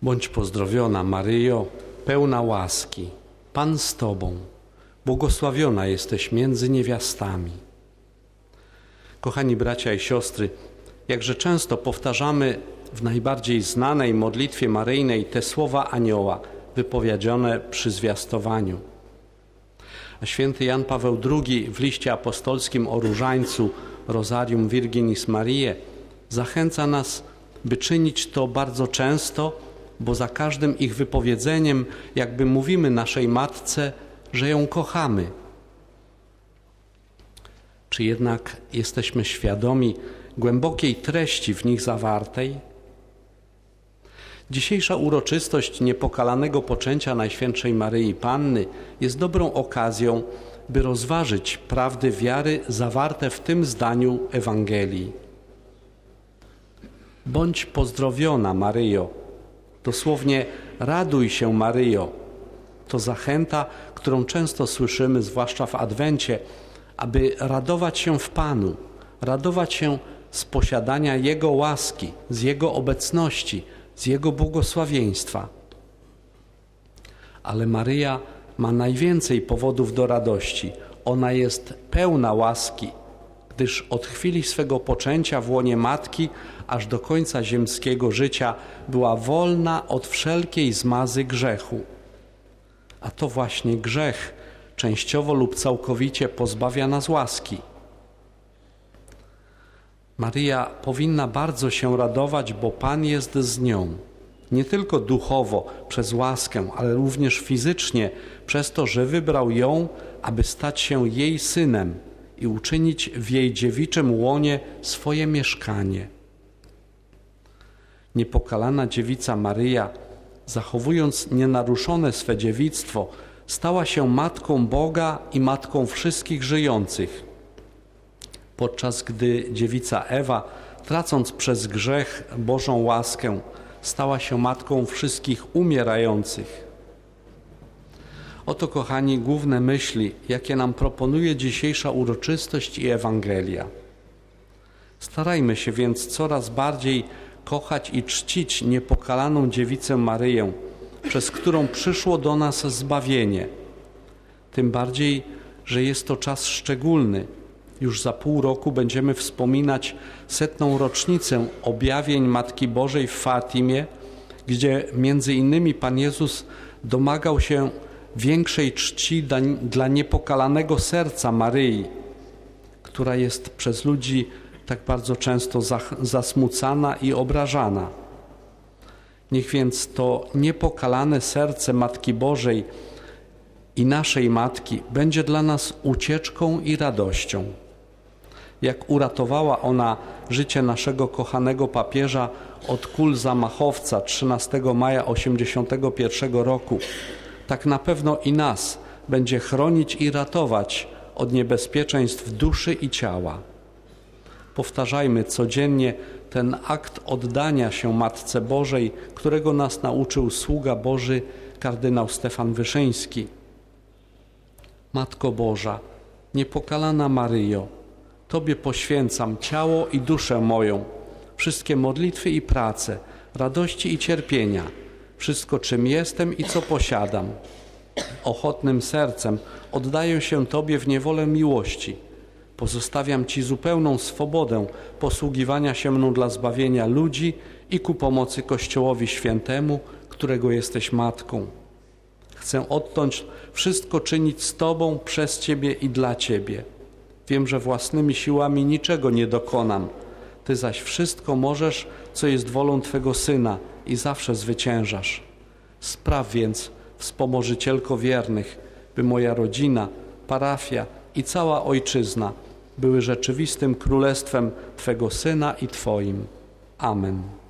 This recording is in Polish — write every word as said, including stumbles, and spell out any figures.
Bądź pozdrowiona, Maryjo, pełna łaski, Pan z Tobą, błogosławiona jesteś między niewiastami. Kochani bracia i siostry, jakże często powtarzamy w najbardziej znanej modlitwie maryjnej te słowa anioła wypowiedziane przy zwiastowaniu. A święty Jan Paweł drugi w liście apostolskim o różańcu Rosarium Virginis Mariae zachęca nas, by czynić to bardzo często, bo za każdym ich wypowiedzeniem jakby mówimy naszej Matce, że ją kochamy. Czy jednak jesteśmy świadomi głębokiej treści w nich zawartej? Dzisiejsza uroczystość niepokalanego poczęcia Najświętszej Maryi Panny jest dobrą okazją, by rozważyć prawdy wiary zawarte w tym zdaniu Ewangelii. Bądź pozdrowiona, Maryjo. Dosłownie raduj się, Maryjo. To zachęta, którą często słyszymy, zwłaszcza w Adwencie, aby radować się w Panu, radować się z posiadania Jego łaski, z Jego obecności, z Jego błogosławieństwa. Ale Maryja ma najwięcej powodów do radości. Ona jest pełna łaski, gdyż od chwili swego poczęcia w łonie Matki aż do końca ziemskiego życia była wolna od wszelkiej zmazy grzechu. A to właśnie grzech częściowo lub całkowicie pozbawia nas łaski. Maryja powinna bardzo się radować, bo Pan jest z nią. Nie tylko duchowo, przez łaskę, ale również fizycznie, przez to, że wybrał ją, aby stać się jej synem i uczynić w jej dziewiczym łonie swoje mieszkanie. Niepokalana dziewica Maryja, zachowując nienaruszone swe dziewictwo, stała się matką Boga i matką wszystkich żyjących. Podczas gdy dziewica Ewa, tracąc przez grzech Bożą łaskę, stała się matką wszystkich umierających. Oto, kochani, główne myśli, jakie nam proponuje dzisiejsza uroczystość i Ewangelia. Starajmy się więc coraz bardziej kochać i czcić niepokalaną dziewicę Maryję, przez którą przyszło do nas zbawienie. Tym bardziej, że jest to czas szczególny. Już za pół roku będziemy wspominać setną rocznicę objawień Matki Bożej w Fatimie, gdzie między innymi Pan Jezus domagał się większej czci dla, dla niepokalanego serca Maryi, która jest przez ludzi tak bardzo często zasmucana i obrażana. Niech więc to niepokalane serce Matki Bożej i naszej Matki będzie dla nas ucieczką i radością. Jak uratowała ona życie naszego kochanego papieża od kul zamachowca trzynastego maja osiemdziesiątego pierwszego roku, tak na pewno i nas będzie chronić i ratować od niebezpieczeństw duszy i ciała. Powtarzajmy codziennie ten akt oddania się Matce Bożej, którego nas nauczył sługa Boży kardynał Stefan Wyszyński. Matko Boża, niepokalana Maryjo, Tobie poświęcam ciało i duszę moją, wszystkie modlitwy i prace, radości i cierpienia, wszystko, czym jestem i co posiadam. Ochotnym sercem oddaję się Tobie w niewolę miłości. Pozostawiam Ci zupełną swobodę posługiwania się mną dla zbawienia ludzi i ku pomocy Kościołowi Świętemu, którego jesteś Matką. Chcę odtąd wszystko czynić z Tobą, przez Ciebie i dla Ciebie. Wiem, że własnymi siłami niczego nie dokonam. Ty zaś wszystko możesz, co jest wolą Twego Syna i zawsze zwyciężasz. Spraw więc, wspomożycielko wiernych, by moja rodzina, parafia i cała Ojczyzna były rzeczywistym królestwem Twego Syna i Twoim. Amen.